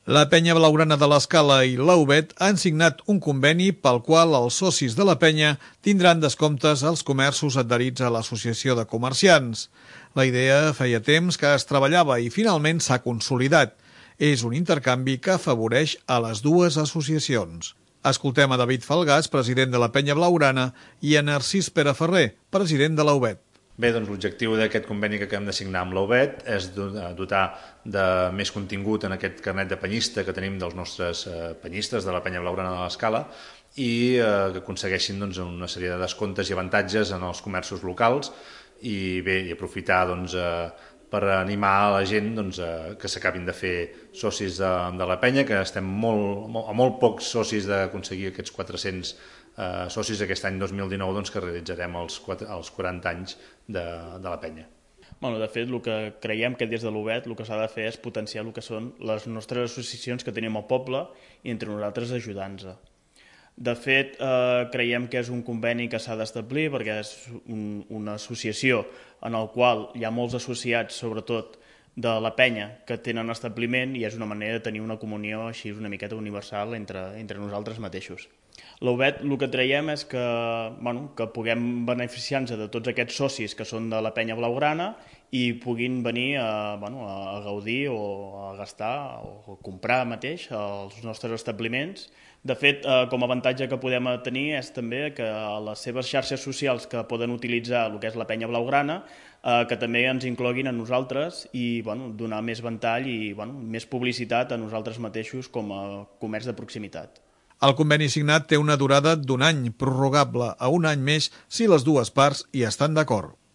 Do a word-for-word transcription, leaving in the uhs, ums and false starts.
La Penya Blaugrana de l'Escala i l'A U B E T han signat un conveni pel qual els socis de la penya tindran descomptes als comerços adherits a l'Associació de Comerciants. La idea feia temps que es treballava i finalment s'ha consolidat. És un intercanvi que afavoreix a les dues associacions. Escoltem a David Falgàs, president de la Penya Blaugrana, i a Narcís Pere Ferrer, president de l'A U B E T. Bé, doncs l'objectiu d'aquest conveni que acabem de signar amb l'A U B E T és dotar de més contingut en aquest carnet de penyista que tenim dels nostres penyistes de la Penya Blaugrana de l'Escala i que aconsegueixin doncs, una sèrie de descomptes i avantatges en els comerços locals i bé, i aprofitar doncs, per animar a la gent doncs, que s'acabin de fer socis de, de la penya, que estem molt, molt, a molt pocs socis d'aconseguir aquests quatre-cents eh, socis aquest any dos mil dinou doncs, que realitzarem els, quatre, els quaranta anys de, de la penya. Bueno, de fet, el que creiem que des de l'U B E T el que s'ha de fer és potenciar el que són les nostres associacions que tenim al poble i entre nosaltres ajudar-nos. De fet, eh, creiem que és un conveni que s'ha d'establir perquè és un, una associació en el qual hi ha molts associats, sobretot de la penya, que tenen establiment i és una manera de tenir una comunió així una miqueta universal entre, entre nosaltres mateixos. L'A U B E T el que creiem és que, bueno, que puguem beneficiar-nos de tots aquests socis que són de la Penya Blaugrana i puguin venir a, bueno, a gaudir o a gastar o a comprar mateix als nostres establiments. De fet, eh, com a avantatge que podem tenir és també que a les seves xarxes socials que poden utilitzar el que és la Penya Blaugrana, eh, que també ens incloguin a nosaltres i bueno, donar més ventall i bueno, més publicitat a nosaltres mateixos com a comerç de proximitat. El conveni signat té una durada d'un any, prorrogable a un any més si les dues parts hi estan d'acord.